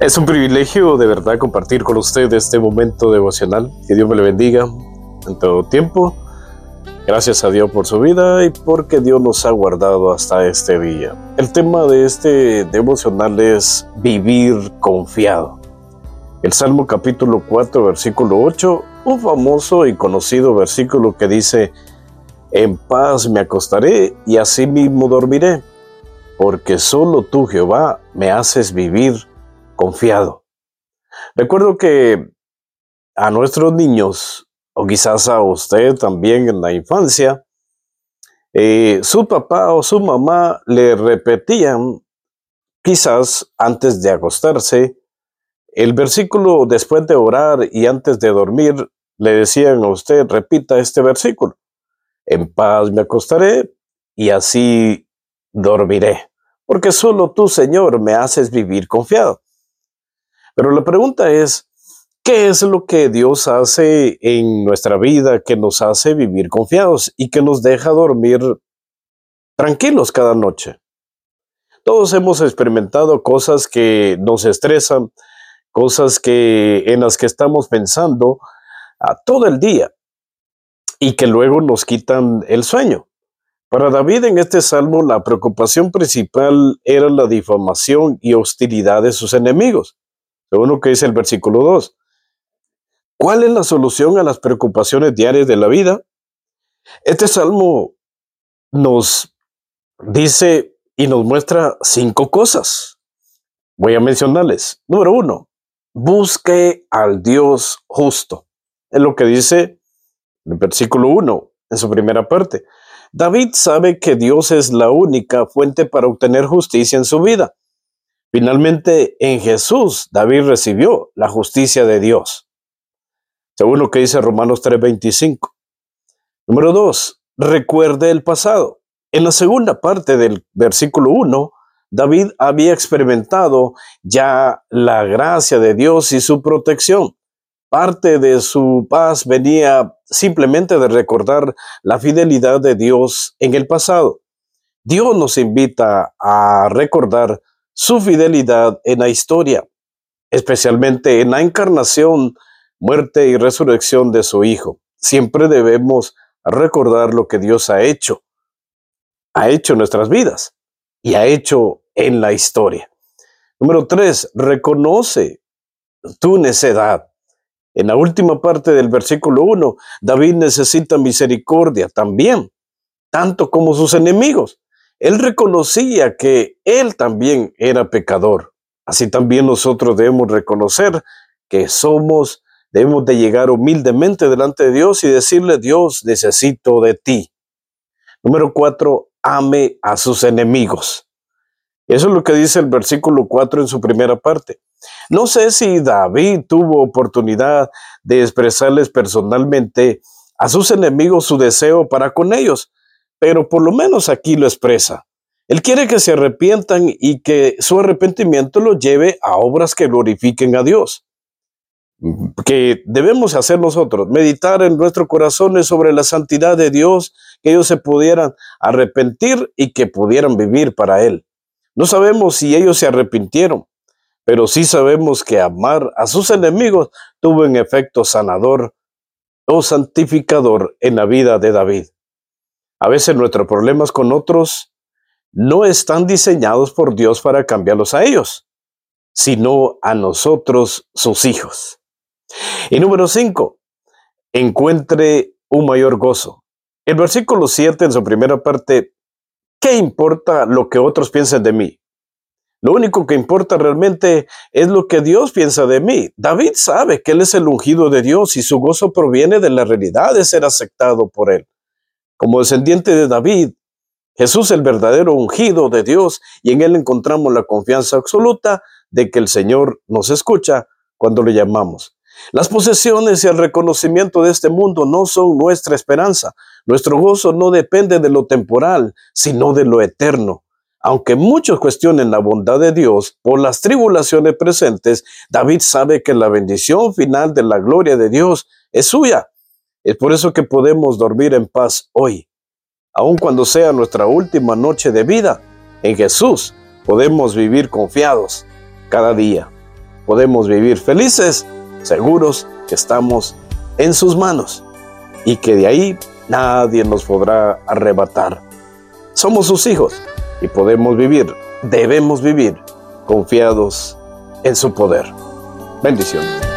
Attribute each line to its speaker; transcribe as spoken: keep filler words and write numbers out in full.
Speaker 1: Es un privilegio de verdad compartir con usted este momento devocional. Que Dios me le bendiga en todo tiempo. Gracias a Dios por su vida y porque Dios nos ha guardado hasta este día. El tema de este devocional es vivir confiado. El Salmo capítulo cuatro, versículo ocho, un famoso y conocido versículo que dice: en paz me acostaré y asimismo dormiré, porque solo tú, Jehová, me haces vivir confiado. Recuerdo que a nuestros niños, o quizás a usted también en la infancia, eh, su papá o su mamá le repetían, quizás antes de acostarse, el versículo después de orar y antes de dormir, le decían a usted: repita este versículo: en paz me acostaré y así dormiré, porque solo tú, Señor, me haces vivir confiado. Pero la pregunta es, ¿qué es lo que Dios hace en nuestra vida que nos hace vivir confiados y que nos deja dormir tranquilos cada noche? Todos hemos experimentado cosas que nos estresan, cosas que, en las que estamos pensando a todo el día y que luego nos quitan el sueño. Para David, en este salmo, la preocupación principal era la difamación y hostilidad de sus enemigos. Según lo que dice el versículo dos. ¿Cuál es la solución a las preocupaciones diarias de la vida? Este salmo nos dice y nos muestra cinco cosas. Voy a mencionarles. Número uno, busque al Dios justo. Es lo que dice el versículo uno, en su primera parte. David sabe que Dios es la única fuente para obtener justicia en su vida. Finalmente, en Jesús, David recibió la justicia de Dios, según lo que dice Romanos tres veinticinco. Número dos, recuerde el pasado. En la segunda parte del versículo uno, David había experimentado ya la gracia de Dios y su protección. Parte de su paz venía simplemente de recordar la fidelidad de Dios en el pasado. Dios nos invita a recordar su fidelidad en la historia, especialmente en la encarnación, muerte y resurrección de su Hijo. Siempre debemos recordar lo que Dios ha hecho, ha hecho en nuestras vidas y ha hecho en la historia. Número tres, reconoce tu necedad. En la última parte del versículo uno, David necesita misericordia también, tanto como sus enemigos. Él reconocía que él también era pecador. Así también nosotros debemos reconocer que somos, debemos de llegar humildemente delante de Dios y decirle: Dios, necesito de ti. Número cuatro, ame a sus enemigos. Eso es lo que dice el versículo cuatro en su primera parte. No sé si David tuvo oportunidad de expresarles personalmente a sus enemigos su deseo para con ellos, pero por lo menos aquí lo expresa. Él quiere que se arrepientan y que su arrepentimiento los lleve a obras que glorifiquen a Dios. Que debemos hacer nosotros, meditar en nuestros corazones sobre la santidad de Dios, que ellos se pudieran arrepentir y que pudieran vivir para Él. No sabemos si ellos se arrepintieron, pero sí sabemos que amar a sus enemigos tuvo un efecto sanador o santificador en la vida de David. A veces nuestros problemas con otros no están diseñados por Dios para cambiarlos a ellos, sino a nosotros, sus hijos. Y número cinco, encuentre un mayor gozo. El versículo siete en su primera parte: ¿qué importa lo que otros piensen de mí? Lo único que importa realmente es lo que Dios piensa de mí. David sabe que él es el ungido de Dios y su gozo proviene de la realidad de ser aceptado por él. Como descendiente de David, Jesús es el verdadero ungido de Dios y en él encontramos la confianza absoluta de que el Señor nos escucha cuando le llamamos. Las posesiones y el reconocimiento de este mundo no son nuestra esperanza. Nuestro gozo no depende de lo temporal, sino de lo eterno. Aunque muchos cuestionen la bondad de Dios por las tribulaciones presentes, David sabe que la bendición final de la gloria de Dios es suya. Es por eso que podemos dormir en paz hoy. Aun cuando sea nuestra última noche de vida, en Jesús podemos vivir confiados cada día. podemos vivir felices, seguros que estamos en sus manos y que de ahí nadie nos podrá arrebatar. Somos sus hijos y podemos vivir, debemos vivir confiados en su poder. Bendiciones.